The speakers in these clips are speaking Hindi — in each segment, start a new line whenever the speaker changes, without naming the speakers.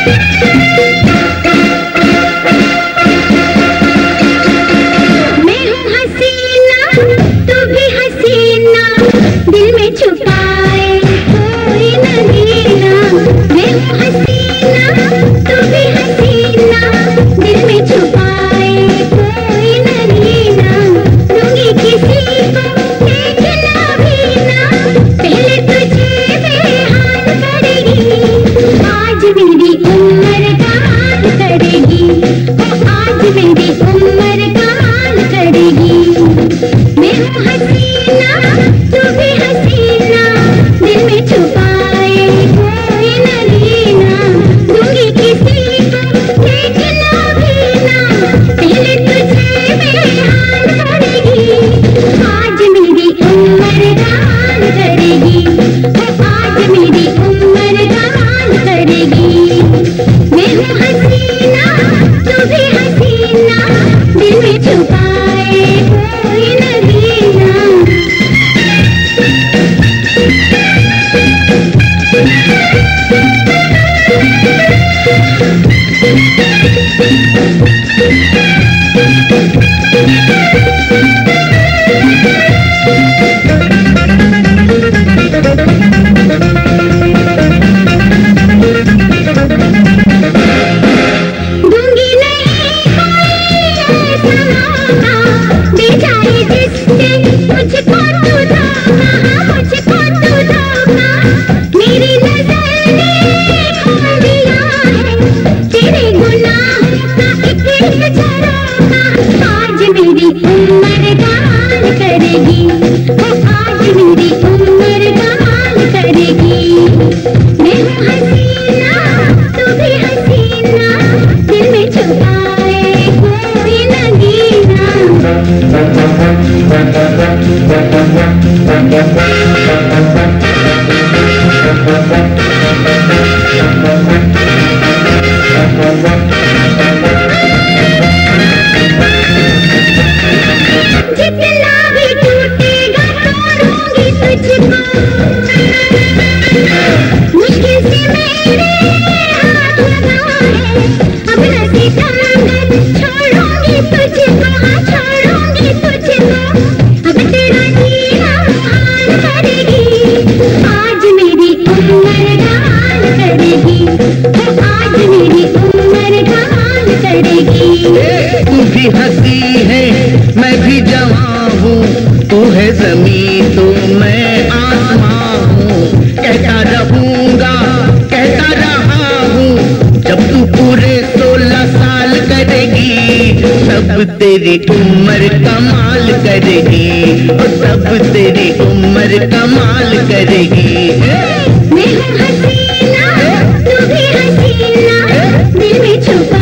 तू भी हंसी है मैं भी जवां हूँ, तू है ज़मीं तो मैं आसमां हूँ। कहता रहूँगा कहता रहा हूँ, जब तू पूरे 16 साल करेगी तब तेरी उम्र कमाल करेगी, और तब तेरी उम्र कमाल करेगी।
मैं हूँ हसीना तू भी हसीना, दिल में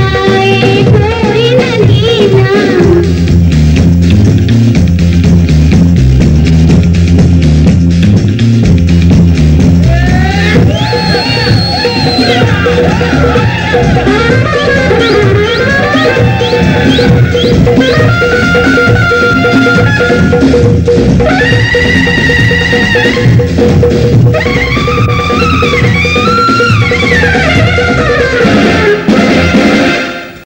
छुपाए कोई नगीना।
Thank you.